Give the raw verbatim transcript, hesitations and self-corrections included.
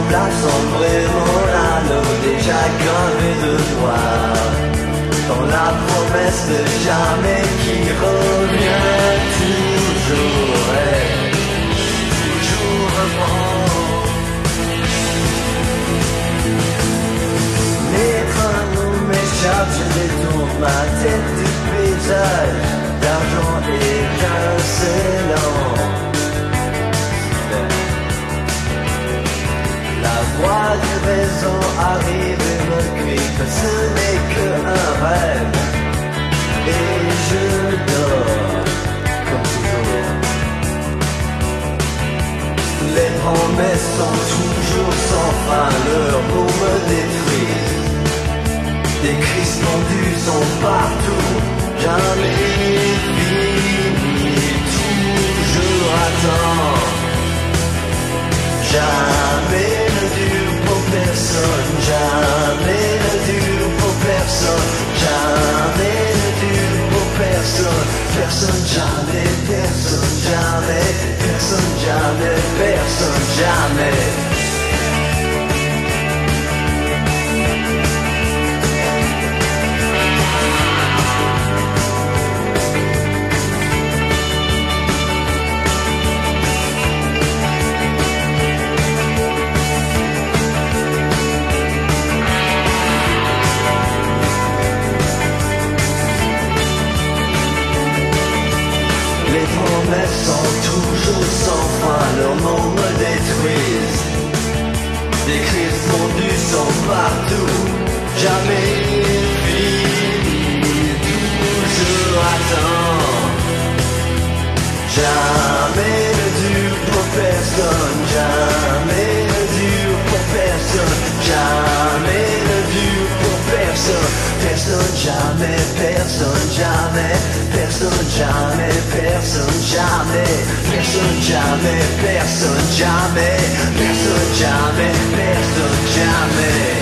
semble assombrer mon anneau déjà gravé de noir, dans la promesse de jamais qui revient toujours et toujours reprend. Mes panneaux m'échappent, je détourne ma tête du paysage d'argent étincelant. La voix du raison arrive et me crie que ce n'est qu'un rêve. Et je dors, comme toujours. Les promesses sont toujours sans fin, leurs mots me détruisent. Des cris pendus sont partout, jamais fini, toujours à temps. Jamais ne dure pour personne, jamais ne dure pour personne, jamais ne dure pour personne, personne, jamais, personne, jamais, personne, jamais, personne, jamais. Les promesses sont toujours sans fin, leurs mots me détruisent. Des cris fondus sont partout, jamais fini, toujours à temps. Jamais ne dure pour personne, jamais ne dure pour personne, jamais ne dure pour personne, personne, jamais, personne, jamais, personne, jamais, personne, jamais, personne, jamais, personne, jamais, personne, jamais, personne, jamais.